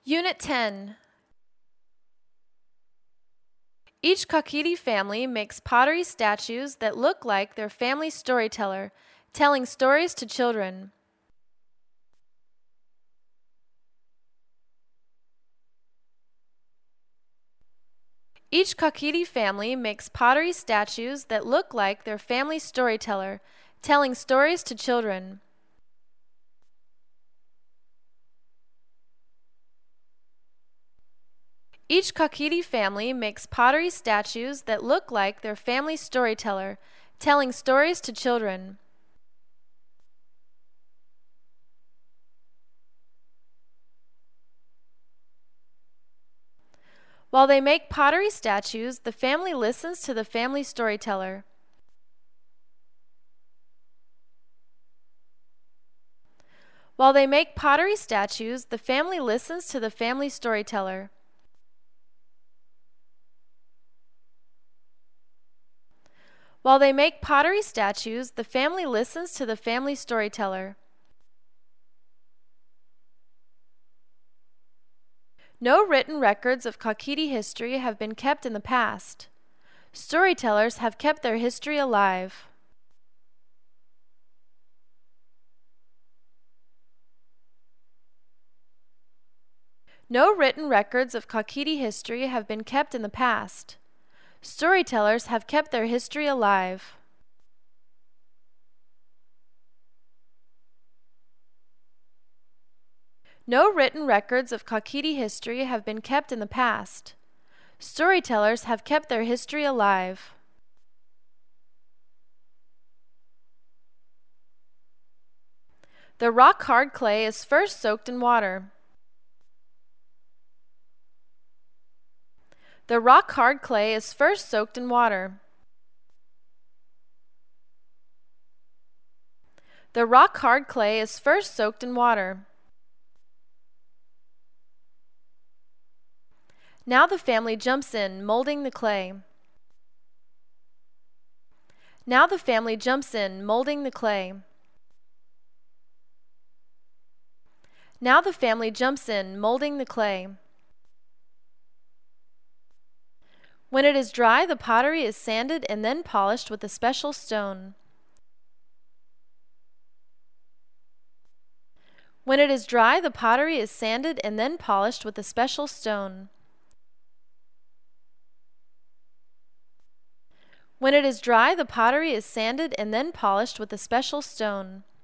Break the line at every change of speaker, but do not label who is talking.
Unit 10. Each Kakiri family makes pottery statues that look like their family storyteller, telling stories to children. Each Kakiri family makes pottery statues that look like their family storyteller, telling stories to children. Each Kakiri family makes pottery statues that look like their family storyteller, telling stories to children. While they make pottery statues, the family listens to the family storyteller. While they make pottery statues, the family listens to the family storyteller. While they make pottery statues, the family listens to the family storyteller. No written records of Kakiri history have been kept in the past. Storytellers have kept their history alive. No written records of Kakiri history have been kept in the past. Storytellers have kept their history alive. No written records of Kakiri history have been kept in the past. Storytellers have kept their history alive. The rock-hard clay is first soaked in water. The rock-hard clay is first soaked in water. The rock-hard clay is first soaked in water. Now the family jumps in, molding the clay. Now the family jumps in, molding the clay. Now the family jumps in, molding the clay. When it is dry, the pottery is sanded and then polished with a special stone. When it is dry, the pottery is sanded and then polished with a special stone. When it is dry, the pottery is sanded and then polished with a special stone.